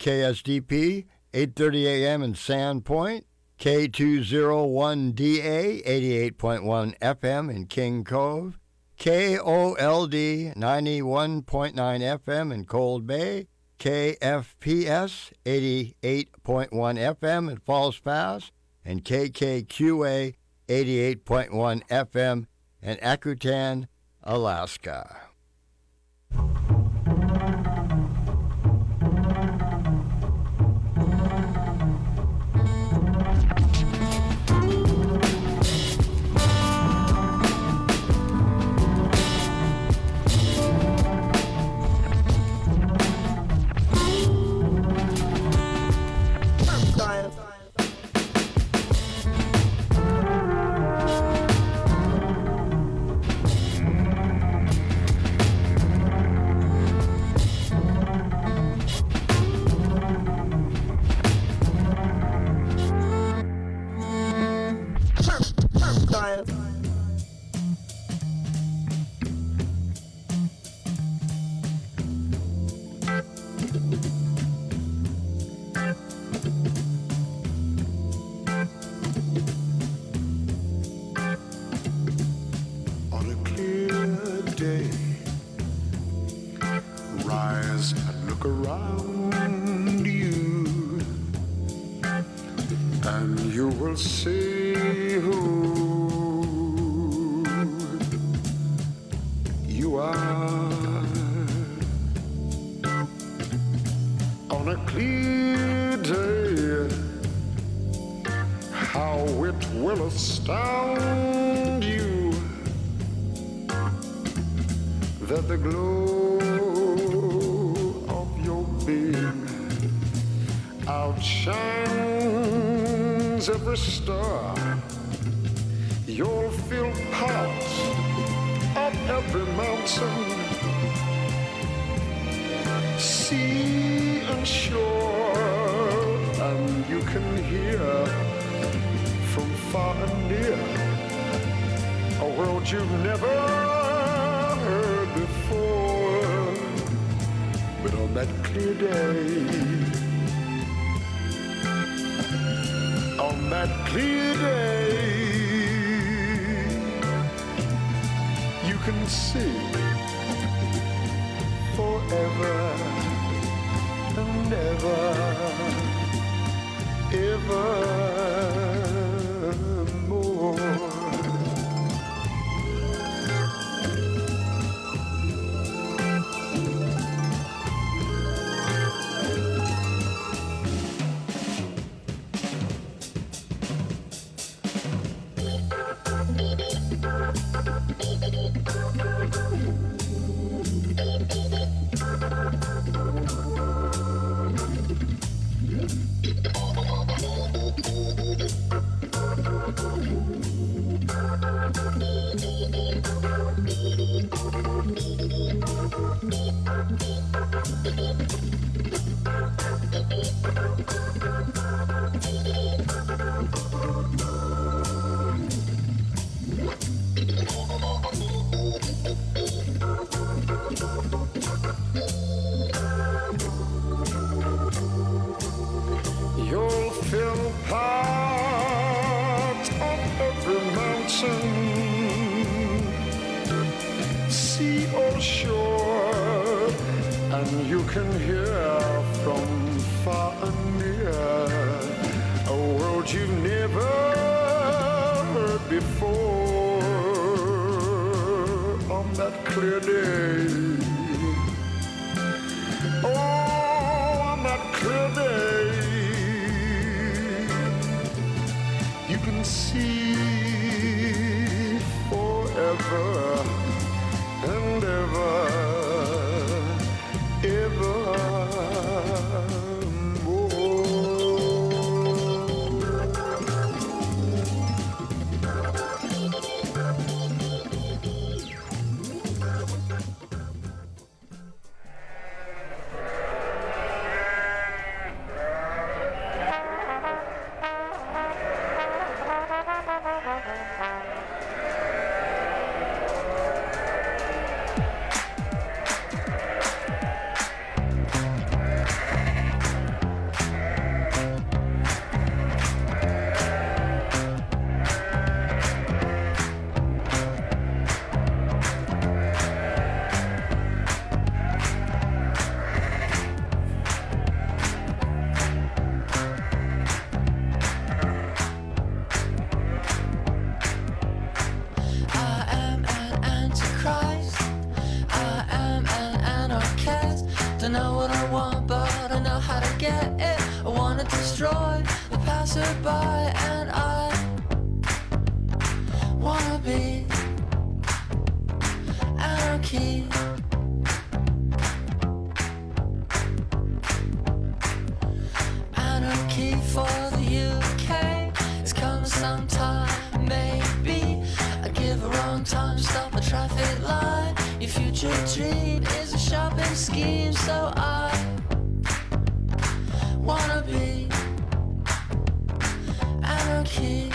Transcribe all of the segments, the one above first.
KSDP, 8:30 a.m. in Sandpoint, K201DA, 88.1 FM in King Cove, KOLD, 91.9 FM in Cold Bay, KFPS, 88.1 FM in Falls Pass, and KKQA, 88.1 FM in Akutan, Alaska. Don't know what I want, but I know how to get it. I wanna destroy the passerby, and I wanna be anarchy. Anarchy for the UK. It's coming sometime, maybe. I give a wrong time, stop a traffic light. Your future dream is a shopping scheme, so I wanna be anarchy.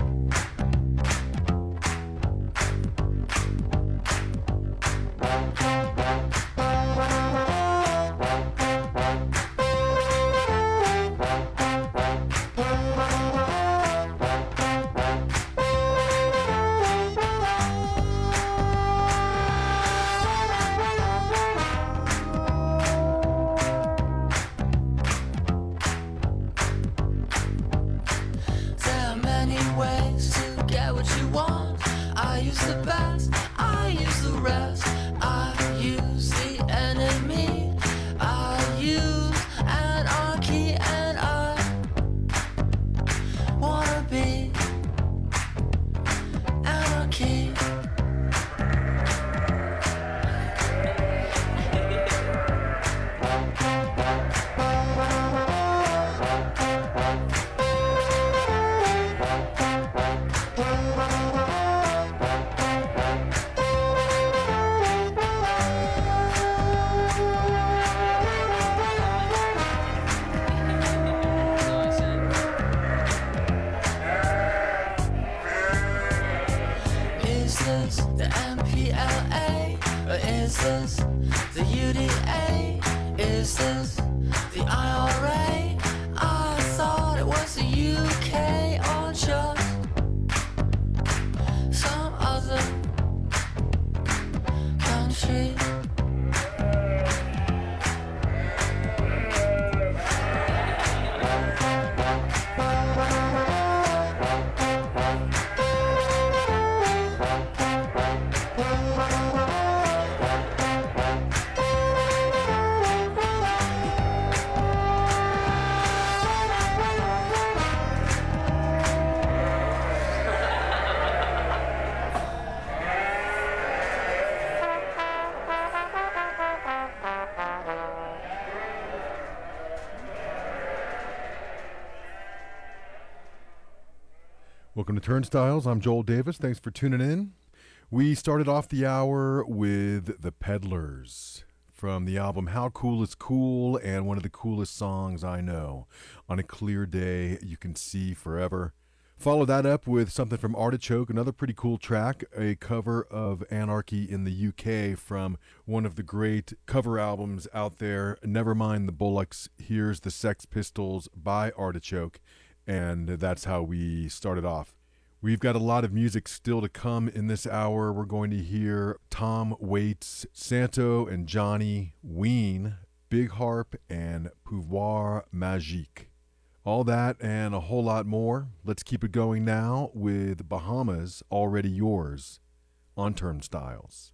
Welcome to Turnstiles. I'm Joel Davis. Thanks for tuning in. We started off the hour with The Peddlers from the album How Cool Is Cool, and one of the coolest songs I know. On a Clear Day, You Can See Forever. Follow that up with something from Artichoke, another pretty cool track, a cover of Anarchy in the UK from one of the great cover albums out there, Nevermind the Bollocks. Here's the Sex Pistols by Artichoke. And that's how we started off. We've got a lot of music still to come in this hour. We're going to hear Tom Waits, Santo and Johnny, Ween, Big Harp, and Pouvoir Magique. All that and a whole lot more. Let's keep it going now with Bahamas, Already Yours, on Turnstiles.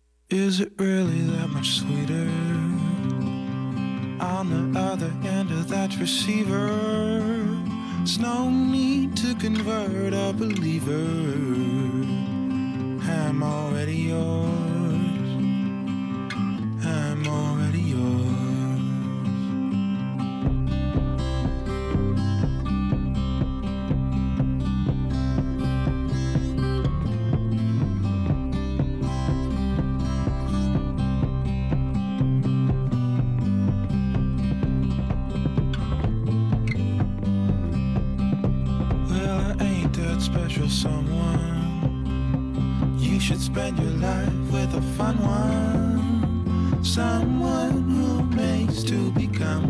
Is it really that much sweeter on the other end of that receiver? There's no need to convert a believer. I'm already yours. I'm already yours. Special someone, you should spend your life with a fun one, someone who makes to become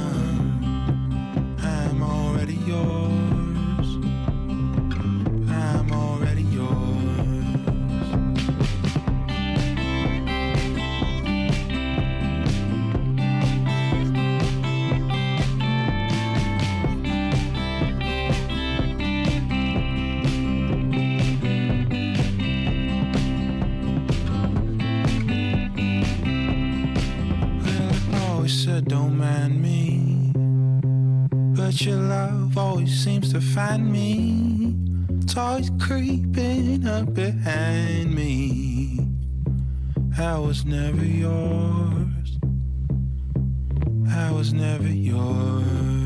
one. I'm already yours. I'm already yours. said don't mind me, but your love always seems to find me. It's always creeping up behind me. I was never yours. I was never yours.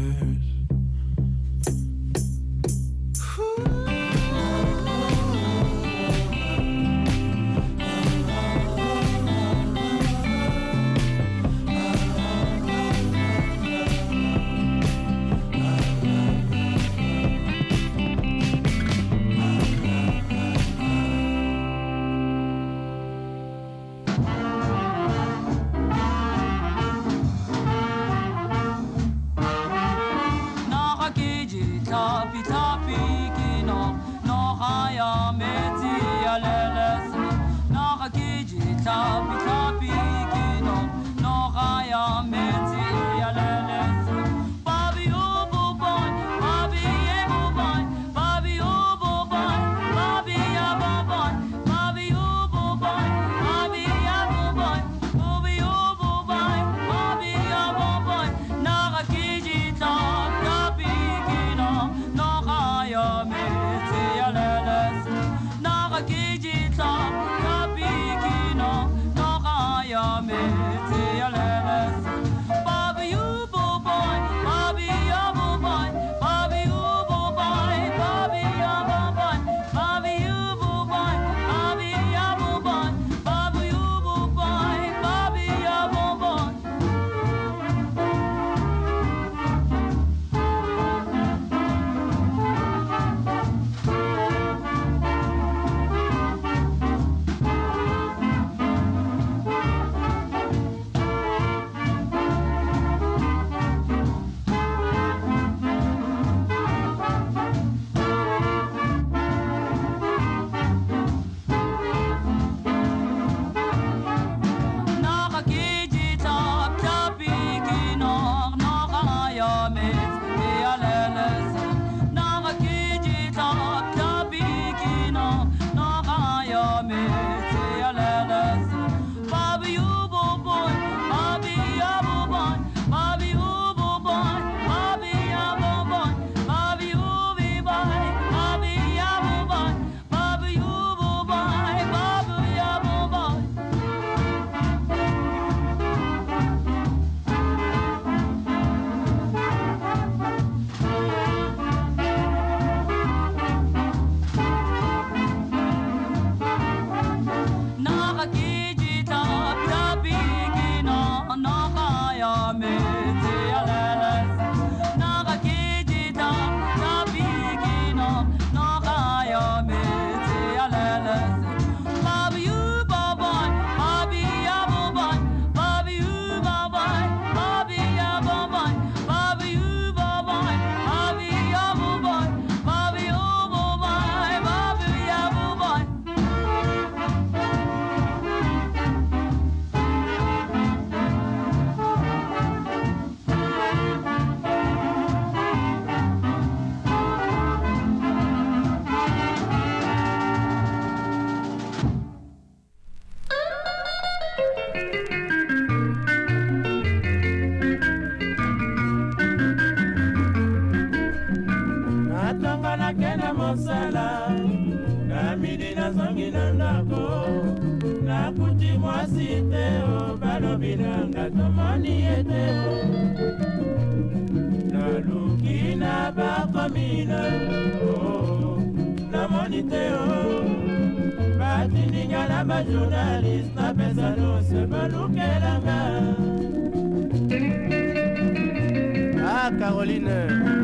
Ah, Caroline,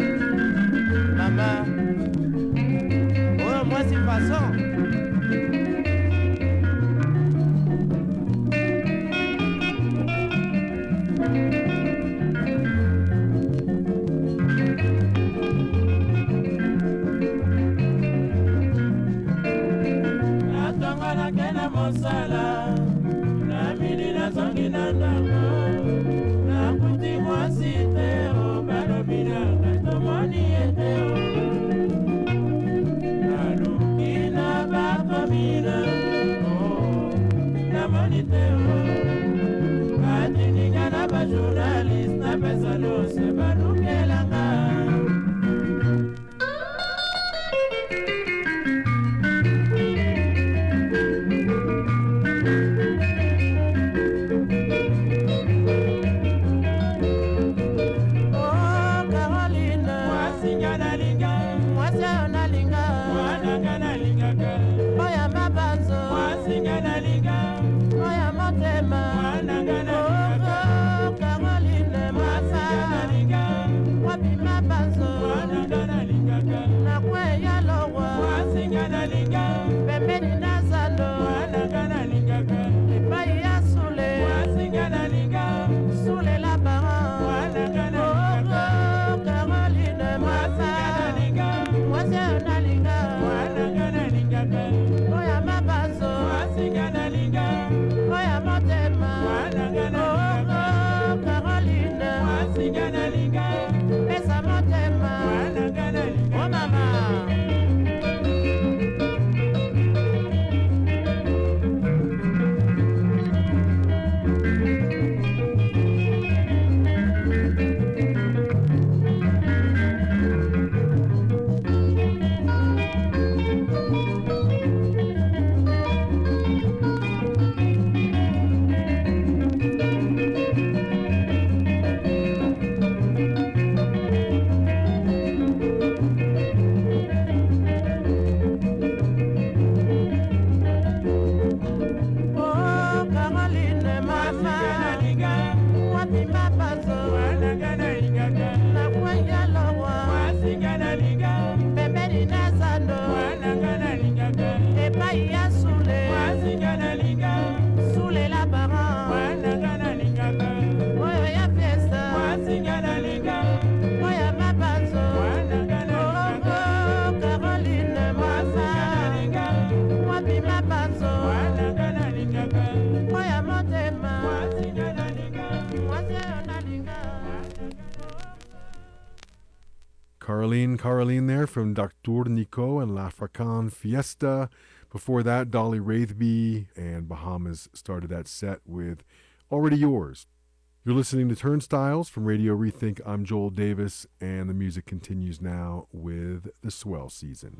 maman, oh, moi c'est façon. journaliste na pesa nyonso balukelanga. Caroline there from Dr. Nico and L'African Fiesta. Before that, Dolly Wraithby and Bahamas started that set with Already Yours. You're listening to Turnstiles from Radio Rethink. I'm Joel Davis, and the music continues now with The Swell Season.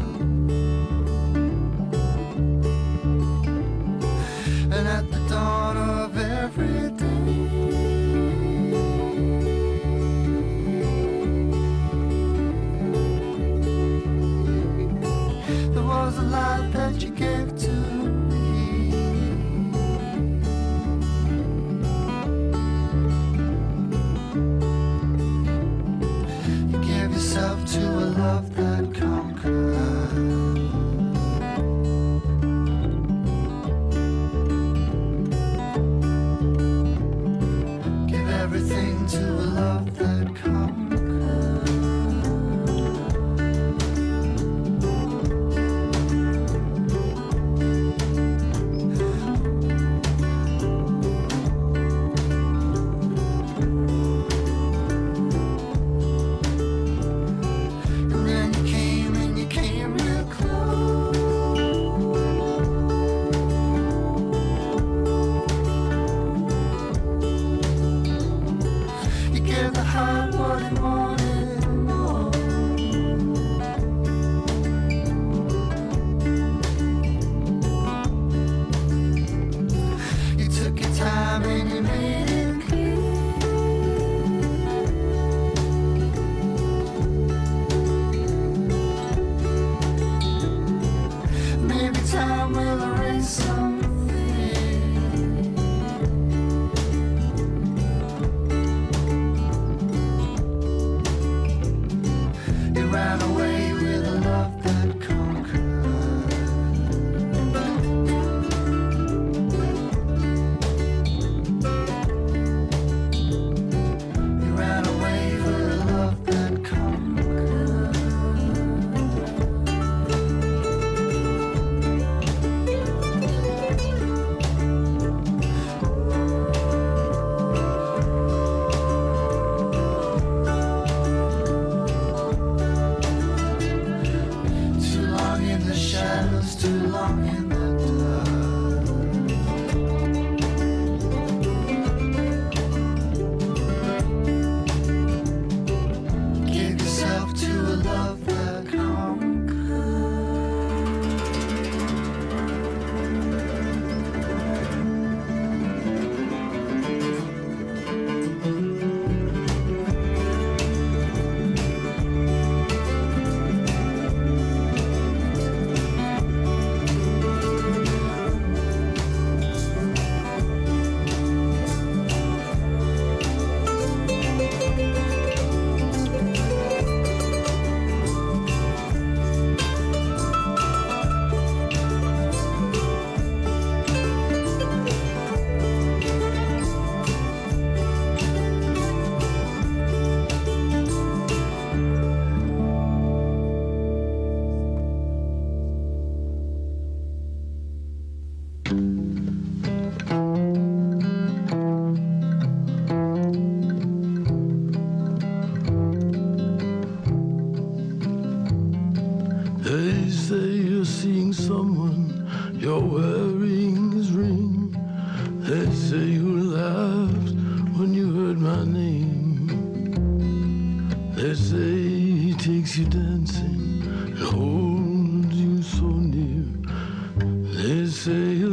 And at the dawn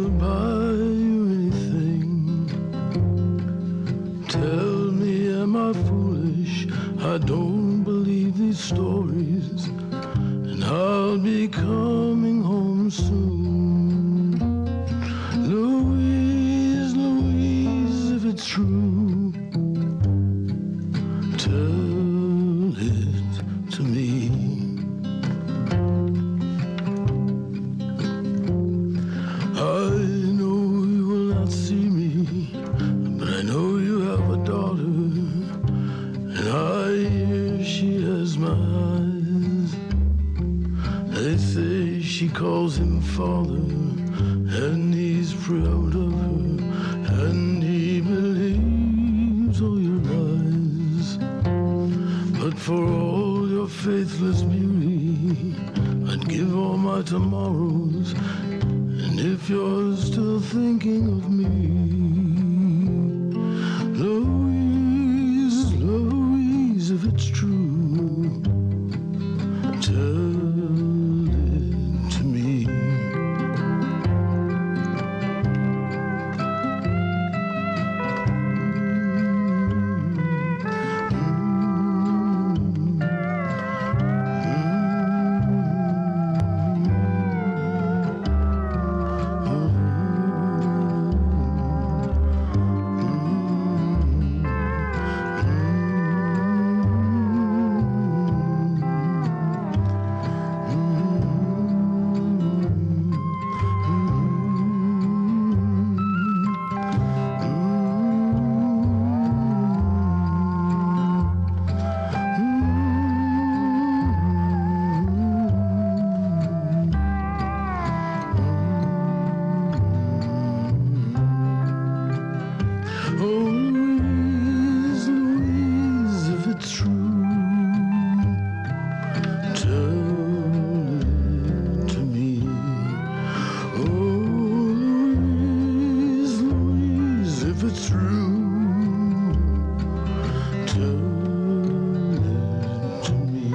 I'll buy you anything. Tell me, am I foolish? I don't believe these stories, and I'll be coming home soon. Louise, Louise, if it's true, tell it to me. I know you will not see me, but I know you have a daughter, and I hear she has my eyes. They say she calls him father, and he's proud of her, and he believes all your lies. But for all your faithless beauty, I'd give all my tomorrows. And if you're still thinking of me, Louise, Louise, if it's true, tell it to me. Oh, Louise, Louise, if it's true, tell it to me. Oh, Louise, Louise, if it's true, tell it to me.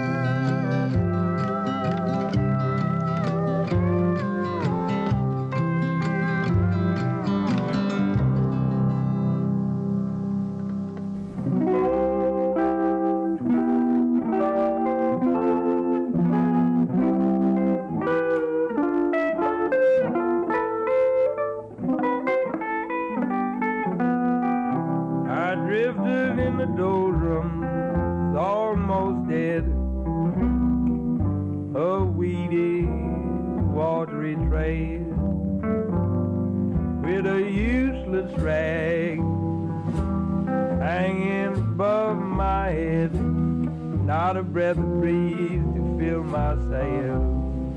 I drifted in the doldrums, almost dead. A weedy, watery trail with a useless rag hanging above my head. Not a breath of breeze to fill my sails.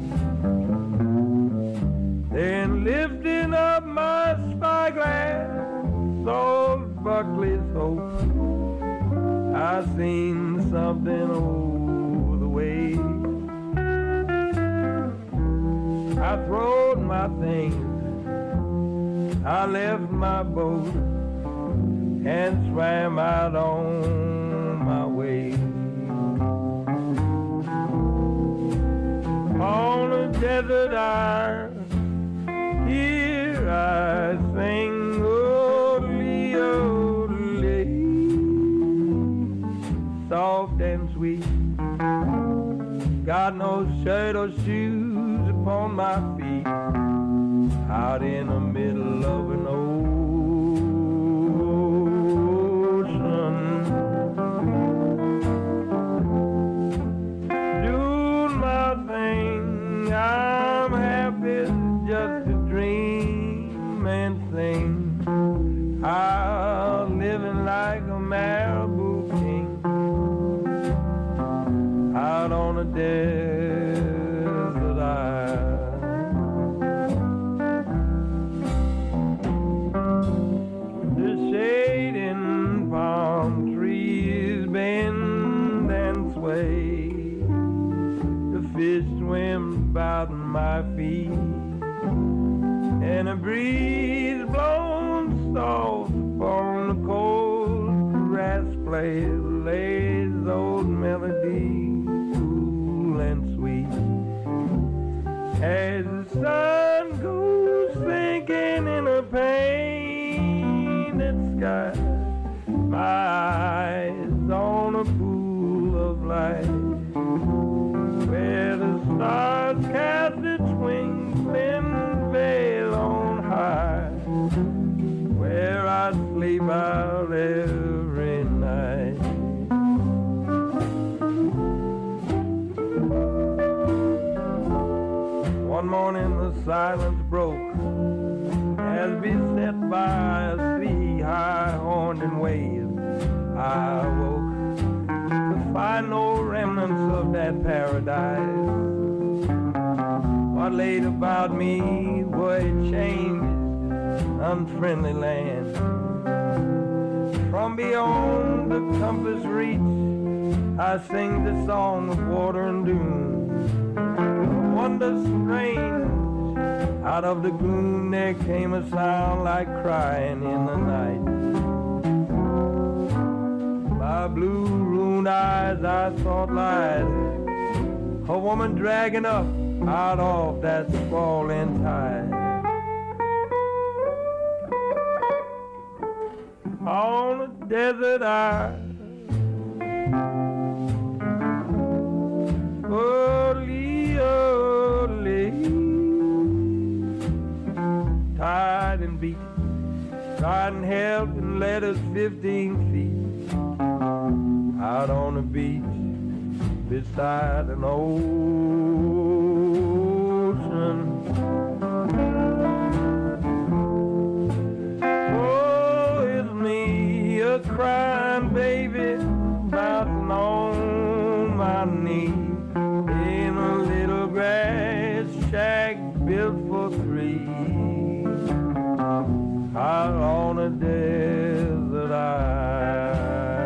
Then lifting up my spyglass, old Buckley's hope, I seen something over the way. I throwed my things, I left my boat and swam out on my way. On a desert island, here I sing, oh-lee, oh-lee, soft and sweet. Got no shirt or shoes upon my feet, out in the middle of an ocean, doing my thing. I'm happy just to dream and sing. I'm living like a Malibu king, out on a desert island. The shading palm trees bend and sway. The fish swim about my feet, and a breeze blown soft upon the cold grass plays lays old melody, cool and sweet, as the sun goes sky, my eyes on a pool of light, where the stars cast its wings, thin veil on high, where I sleep out every night. One morning the silence broke, as beset by a sea high horned and waved. I awoke to find no remnants of that paradise. What laid about me were a changed, unfriendly land. From beyond the compass reach, I sing the song of water and dune. Wonder strange, out of the gloom there came a sound like crying in the night. My blue ruined eyes I thought lied, a woman dragging up out of that falling tide. On a desert isle, tied and beat, tried and held and led us 15 feet out on the beach beside an ocean. Oh, it's me, a crying baby, bouncing on my knee in a little grass shack built for three out on a desert isle.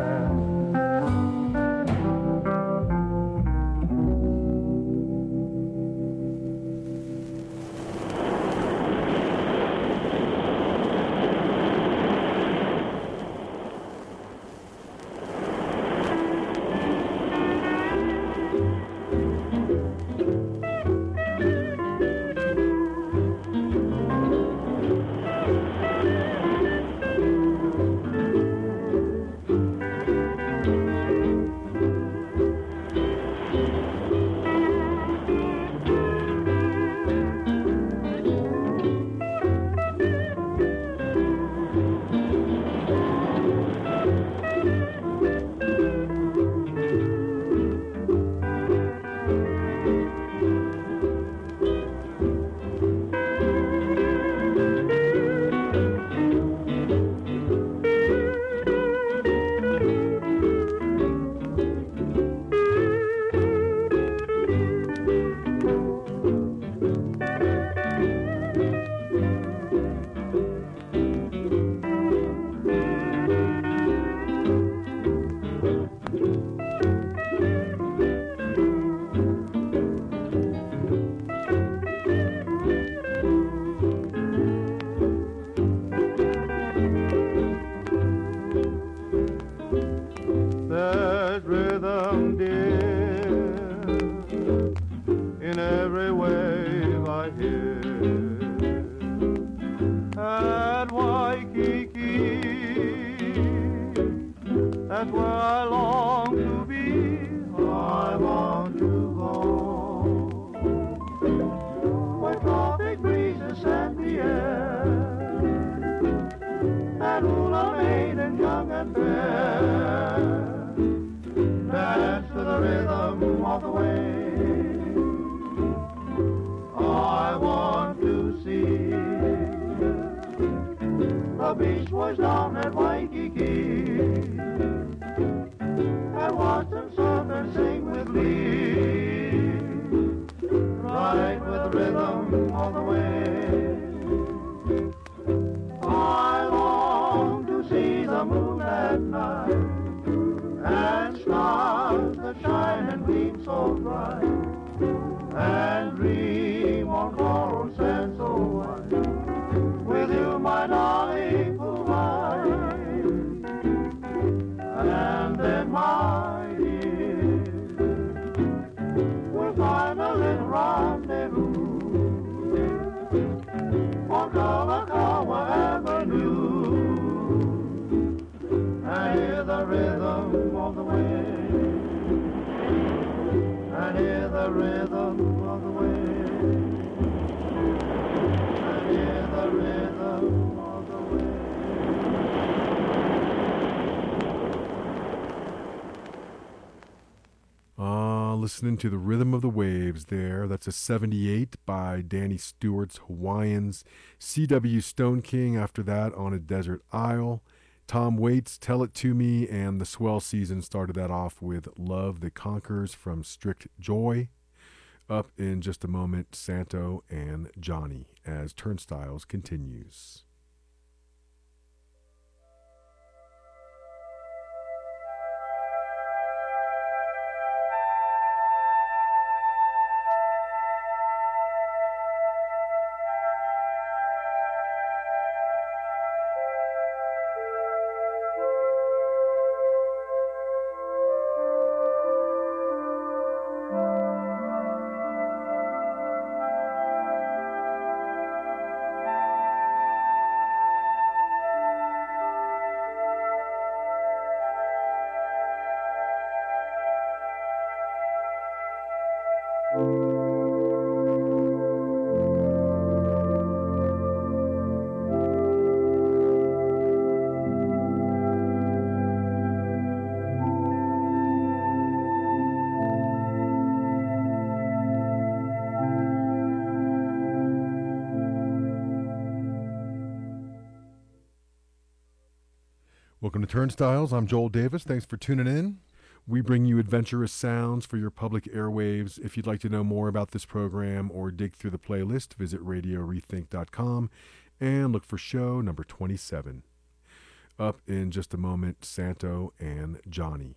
That's where I long to be. I want to go. Where tropic breezes scent the air, and hula maiden young and fair dance to the rhythm of the wave. I want to see the Beach Boys down at Waikiki, and watch them surf and sing with glee, right with the rhythm of the wave. I long to see the moon at night, and stars that shine and gleam so bright, and dream on coral sands so white, with you, my darling, for life. And then, my dear, we'll find a little rendezvous rhythm of the waves. I hear the rhythm of the waves. Listening to the rhythm of the waves there. That's a 78 by Danny Stewart's Hawaiians. C.W. Stone King after that on A Desert Isle. Tom Waits, Tell It To Me, and the Swell Season started that off with Love That Conquers from Strict Joy. Up in just a moment, Santo and Johnny as Turnstiles continues. Welcome to Turnstiles. I'm Joel Davis. Thanks for tuning in. We bring you adventurous sounds for your public airwaves. If you'd like to know more about this program or dig through the playlist, visit radiorethink.com and look for show number 27. Up in just a moment, Santo and Johnny.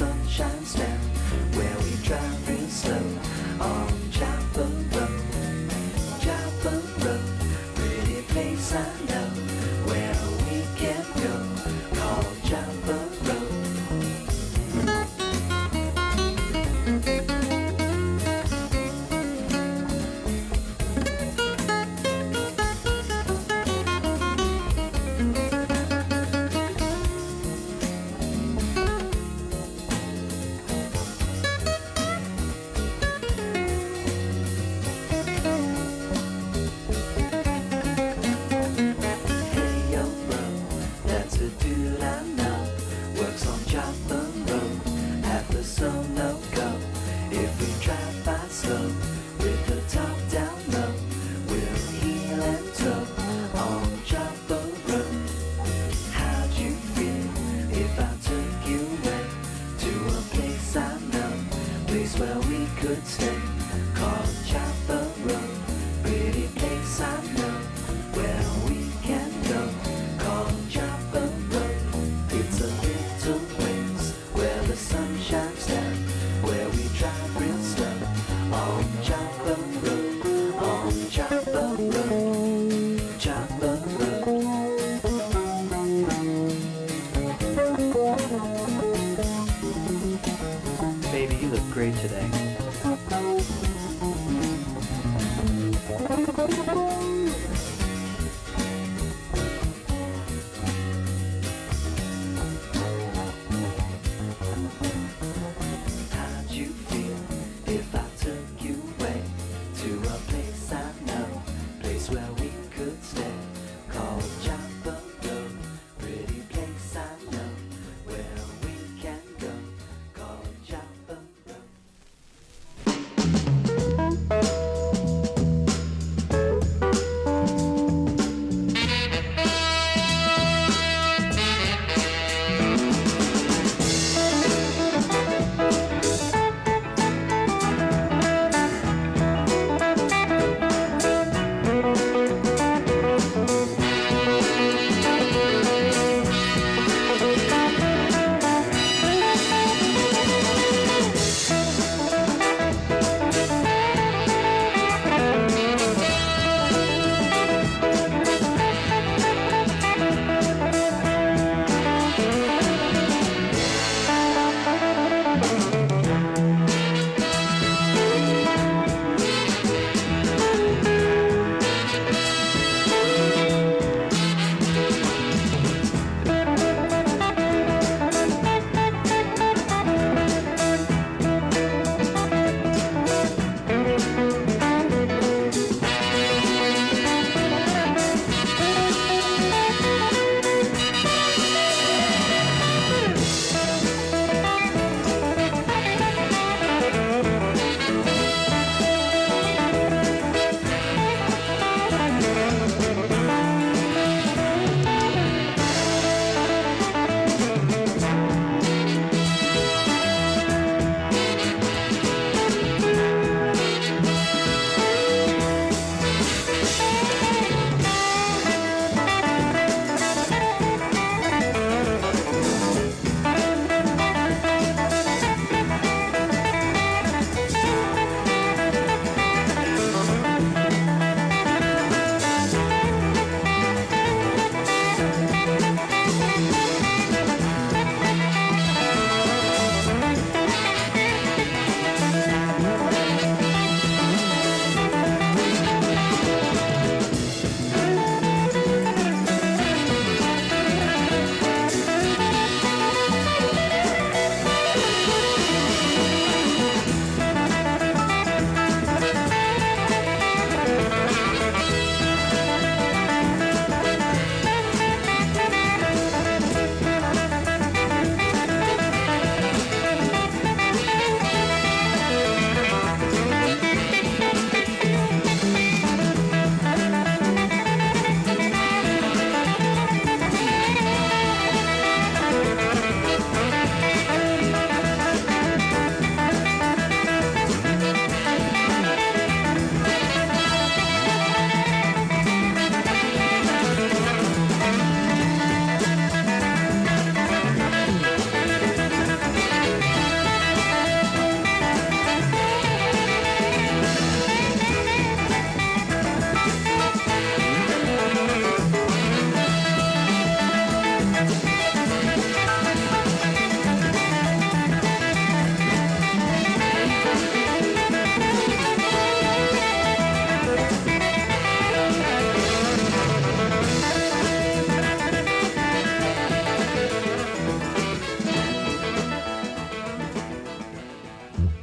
sun shines down, where we drive real slow on Joppa Road. Joppa Road, pretty place I know, where we can go, called Joppa Road. Hey yo bro, that's a dude I know, works on Joppa Road at the Sono Go. If we drive by slow with the top down low, we'll heel and toe on Joppa Road. How'd you feel if I took you away to a place I know, place where we could stay, called Joppa Road? Pretty place I know, where we can go, called Joppa Road. It's a little place where the sun shines down, where we drive real slow on Joppa Road, on Joppa Road, Joppa Road. Baby, you look great today. How'd you feel if I took you away to a place I know, place where we could stay, called Joppa Road? Pretty place I know, where we can go, called Joppa Road.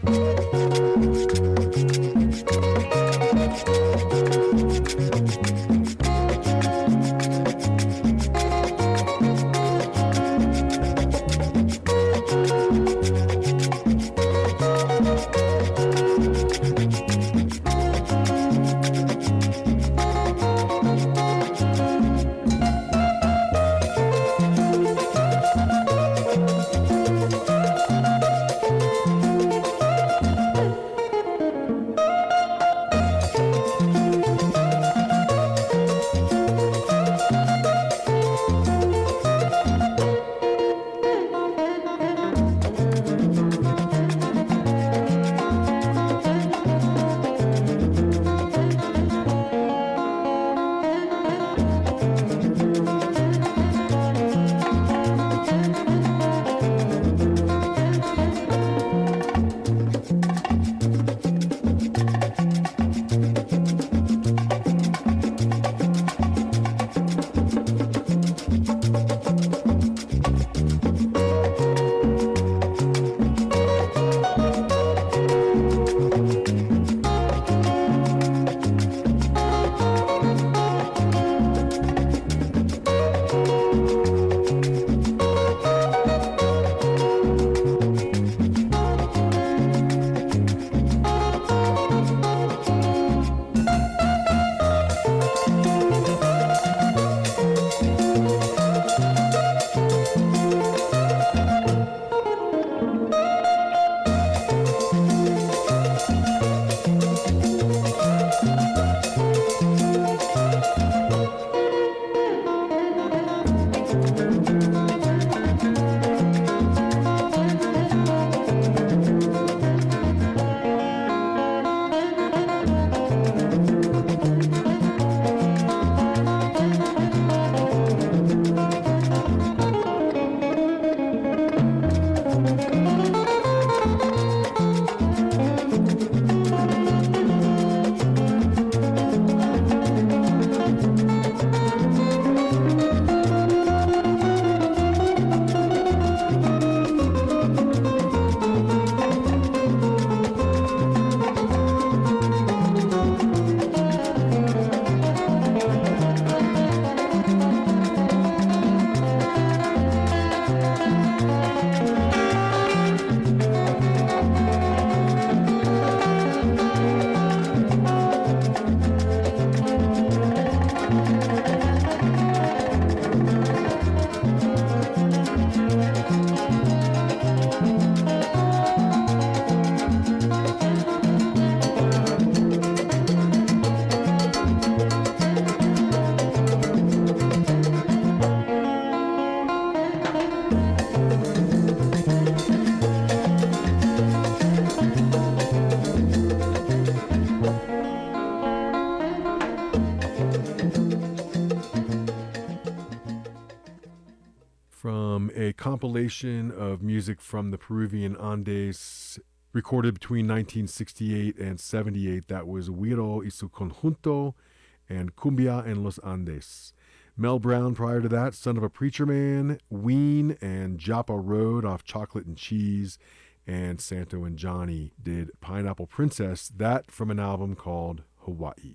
From a compilation of music from the Peruvian Andes recorded between 1968 and 78. That was Huiro y su Conjunto and Cumbia en los Andes. Mel Brown prior to that, Son of a Preacher Man, Ween and Japa Road off Chocolate and Cheese, and Santo and Johnny did Pineapple Princess, that from an album called Hawaii.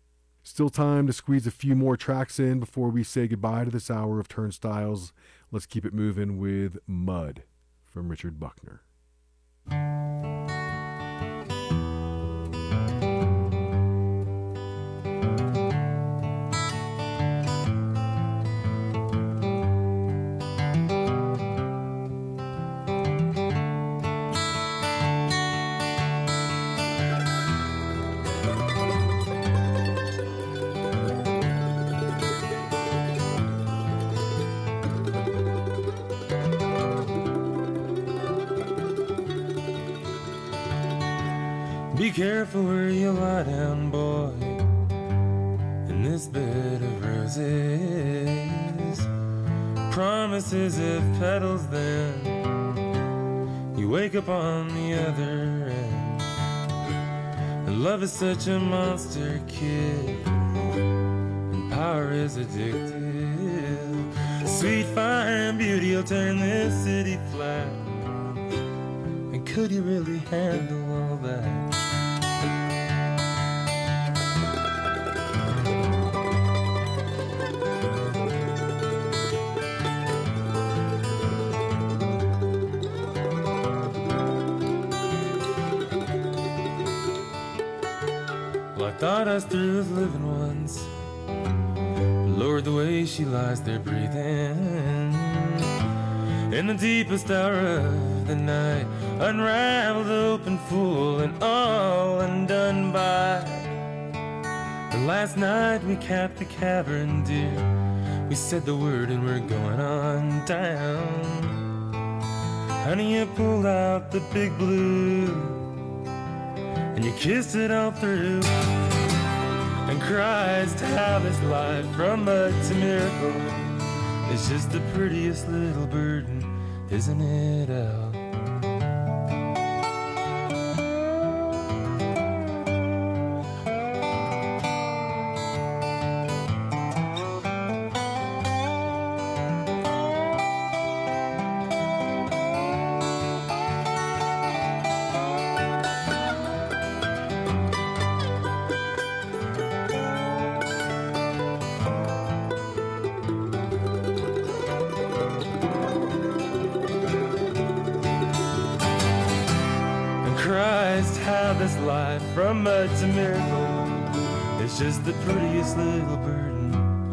Still time to squeeze a few more tracks in before we say goodbye to this hour of Turnstiles. Let's keep it moving with Mud from Richard Buckner. Be careful where you lie down, boy, in this bed of roses. Promises of petals, then you wake up on the other end. And love is such a monster, kid, and power is addictive. Sweet fire and beauty will turn this city flat and could you really handle all that? Well, I thought us through was living once. Lord, the way she lies there breathing in the deepest hour of the night, unraveled, open, full, and all undone by. And last night we capped the cavern, dear. We said the word and we're going on down. Honey, you pulled out the big blue and you kissed it all through. And Christ, how this life from mud to miracle is just the prettiest little burden, isn't it, Al? This life from mud to miracle is just the prettiest little burden.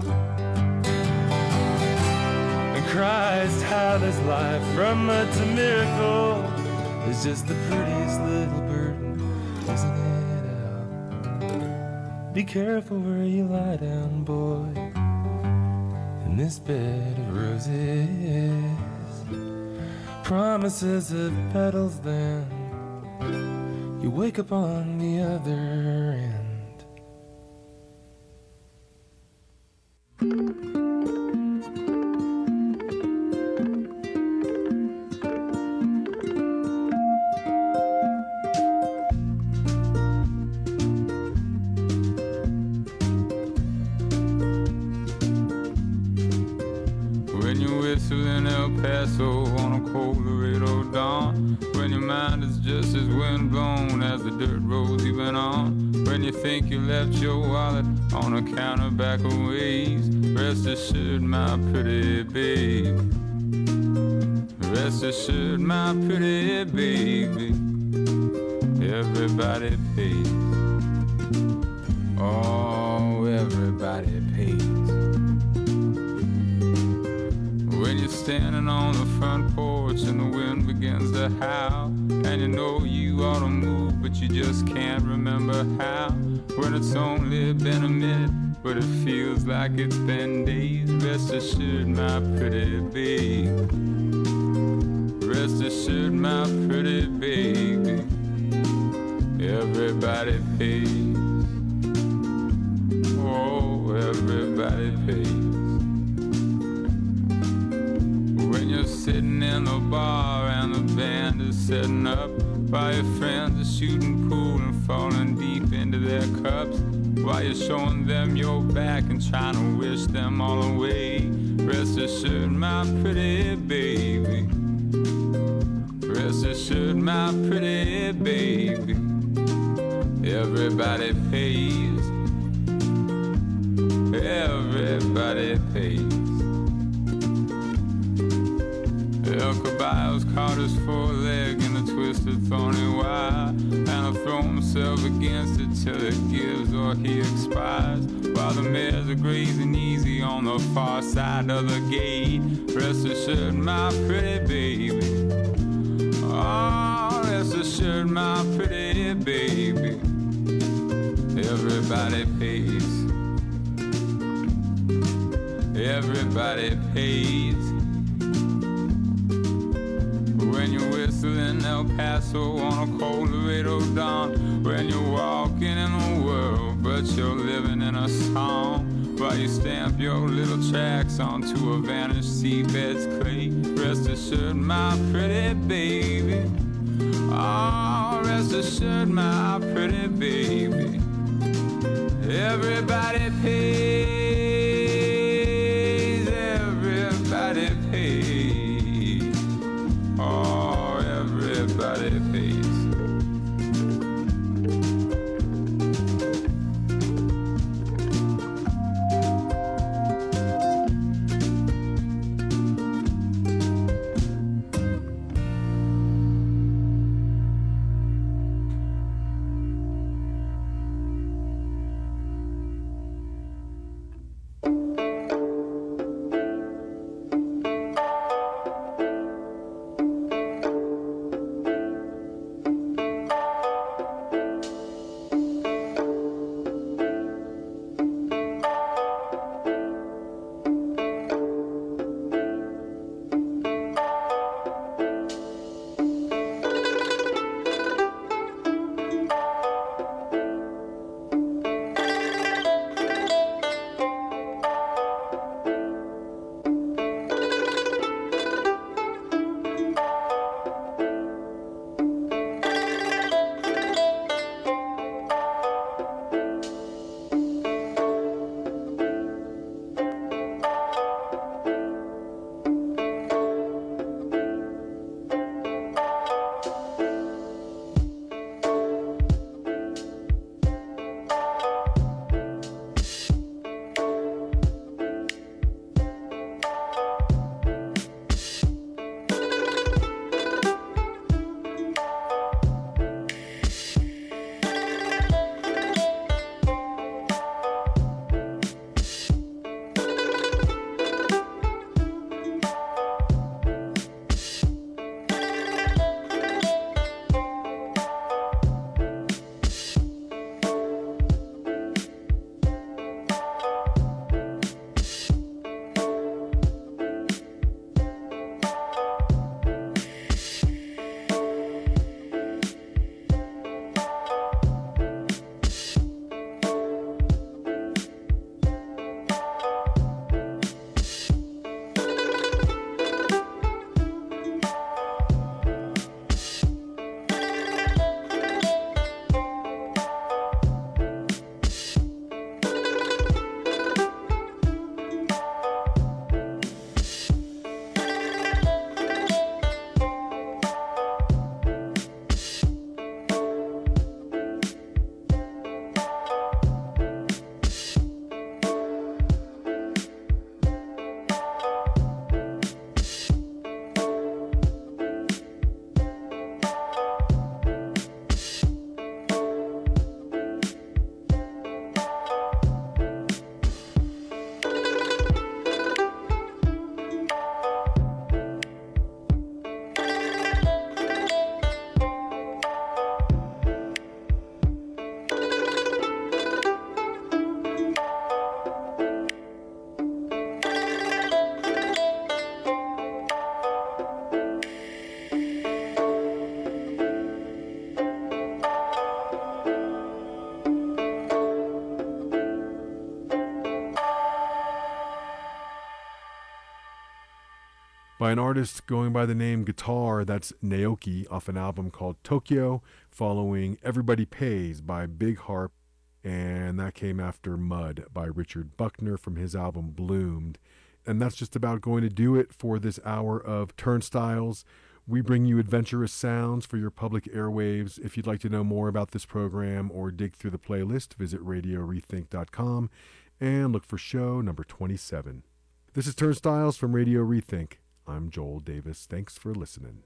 And Christ, how this life from mud to miracle is just the prettiest little burden, isn't it, Al? Be careful where you lie down, boy, in this bed of roses. Promises of petals, then you wake up on the other end. When you whistle in El Paso on a cold Laredo dawn, when your mind is just as windblown as the dirt roads you've been on, when you think you left your wallet on a counter back a ways, rest assured, my pretty babe, rest assured, my pretty baby, everybody pays. Oh, everybody pays. When you're standing on the front porch and the wind begins to howl, and you know you ought to move, but you just can't remember how. When it's only been a minute, but it feels like it's been days, rest assured, my pretty babe, rest assured, my pretty baby, everybody pays. Oh, everybody pays. When you're sitting in the bar and the band is setting up, while your friends are shooting pool and falling deep into their cups, while you're showing them your back and trying to wish them all away, rest assured, my pretty baby, rest assured, my pretty baby, everybody pays, everybody pays. El Caballo's caught his foreleg in a twisted thorny wire, and he'll throw himself against it till it gives or he expires, while the mares are grazing easy on the far side of the gate, rest assured, my pretty baby, oh, rest assured, my pretty baby, everybody pays, everybody pays. When you're whistling El Paso on a cold Laredo dawn, when you're walking in the world but you're living in a song, while you stamp your little tracks onto a vanished seabed's clay, rest assured, my pretty baby, oh, rest assured, my pretty baby, everybody pays, everybody pays. Oh, everybody their pace. by an artist going by the name Guitar. That's Naoki off an album called Tokyo, following Everybody Pays by Big Harp, and that came after Mud by Richard Buckner from his album Bloomed. And that's just about going to do it for this hour of Turnstiles. We bring you adventurous sounds for your public airwaves. If you'd like to know more about this program or dig through the playlist, visit radiorethink.com and look for show number 27. This is Turnstiles from Radio Rethink. I'm Joel Davis. Thanks for listening.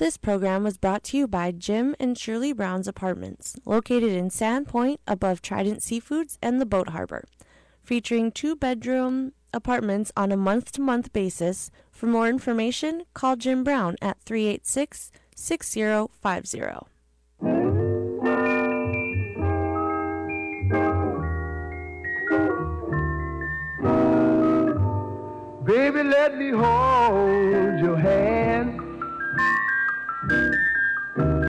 This program was brought to you by Jim and Shirley Brown's Apartments, located in Sand Point above Trident Seafoods and the Boat Harbor, featuring 2-bedroom apartments on a month-to-month basis. For more information, call Jim Brown at 386-6050. Baby, let me hold your hand.